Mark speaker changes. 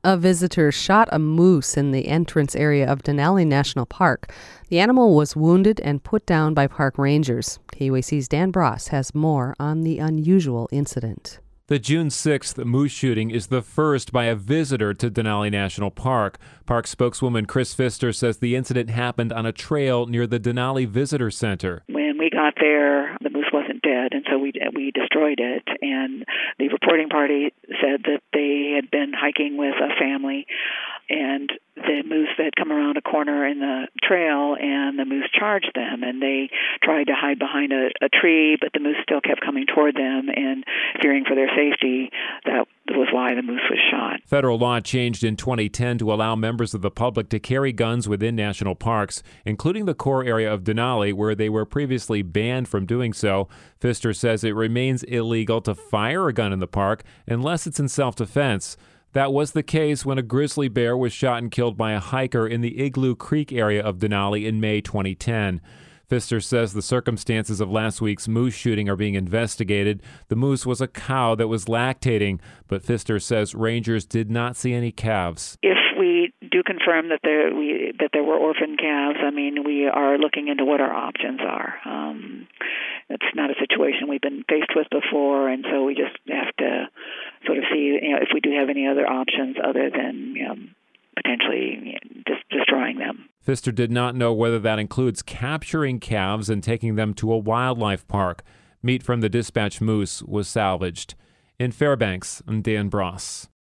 Speaker 1: A visitor shot a moose in the entrance area of Denali National Park. The animal was wounded and put down by park rangers. KUAC's Dan Bross has more on the unusual incident.
Speaker 2: The June 6th moose shooting is the first by a visitor to Denali National Park. Park spokeswoman Chris Pfister says the incident happened on a trail near the Denali Visitor Center.
Speaker 3: When we got there, the moose wasn't dead, and so we destroyed it. And the reporting party said that they had been hiking with a family, and the moose had come around a corner in the trail, and the moose charged them, and they tried to hide behind a tree, but the moose still kept coming toward them, and fearing for their safety, that was why the moose was shot.
Speaker 2: Federal law changed in 2010 to allow members of the public to carry guns within national parks, including the core area of Denali, where they were previously banned from doing so. Pfister says it remains illegal to fire a gun in the park unless it's in self-defense. That was the case when a grizzly bear was shot and killed by a hiker in the Igloo Creek area of Denali in May 2010. Pfister says the circumstances of last week's moose shooting are being investigated. The moose was a cow that was lactating, but Pfister says rangers did not see any calves.
Speaker 3: If we do confirm that there were orphan calves, we are looking into what our options are. It's not a situation we've been faced with before, and so we just have to sort of see if we do have any other options other than potentially just destroying them.
Speaker 2: Pfister did not know whether that includes capturing calves and taking them to a wildlife park. Meat from the dispatched moose was salvaged. In Fairbanks, I'm Dan Bross.